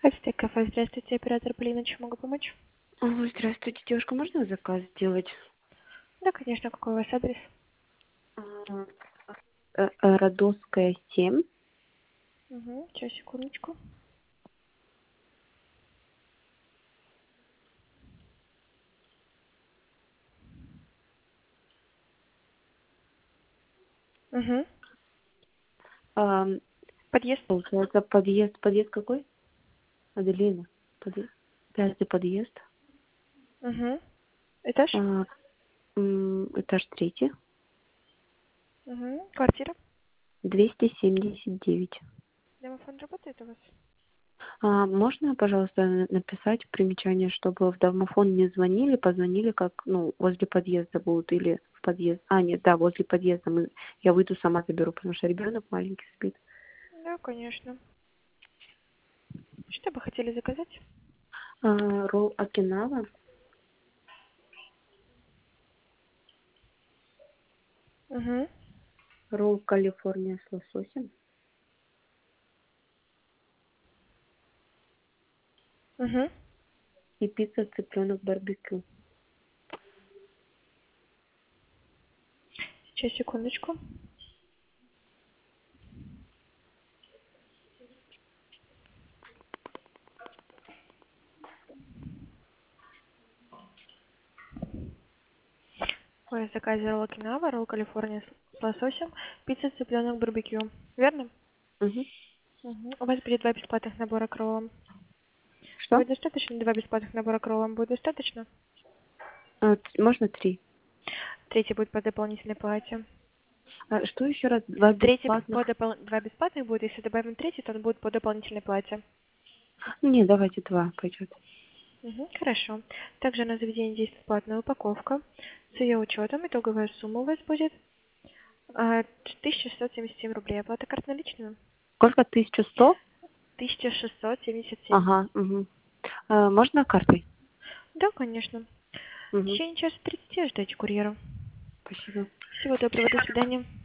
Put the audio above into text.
Альстек кафе, здравствуйте, оператор Полина, чем могу помочь? Алло, здравствуйте, девушка, можно заказ сделать? Да, конечно, какой у вас адрес? А, Родосская, 7. Угу, сейчас, секундочку. Угу, А, подъезд. Получается, подъезд какой? Аделина. Подъезд. 5-й подъезд. Угу, этаж. А, Этаж 3. Угу, квартира. 279. Домофон работает у вас? Можно, пожалуйста, написать примечание, чтобы в домофон не звонили, позвонили, как, возле подъезда будут или в подъезд. Нет, да, возле подъезда. Я выйду, сама заберу, потому что ребенок маленький спит. Да, конечно. Что бы хотели заказать? Ролл Окинава. Угу, Ролл Калифорния с лососем угу. и пицца цыпленок барбекю. Сейчас, секундочку. Ой, в заказе ролл Окинава, ролл Калифорния с лососем, пицца цыпленок барбекю. Верно? Мгм. Угу. У вас будет 2 бесплатных набора к роллам. Что? Будет достаточно? 2 бесплатных набора к роллам будет достаточно? Можно 3. Третий будет по дополнительной плате. Что еще раз? Два Третий бесплатных? два бесплатных будет. Если добавим третий, то он будет по дополнительной плате. Не, давайте 2 пойдет. Угу, хорошо. Также на заведение действует платная упаковка. С ее учетом итоговая сумма у вас будет 1677 рублей. Оплата карт наличными? Сколько? 1100? 1677. Ага, угу. Можно картой? Да, конечно. В Угу. течение часа 30 ждете курьера. Спасибо. Всего доброго, до свидания.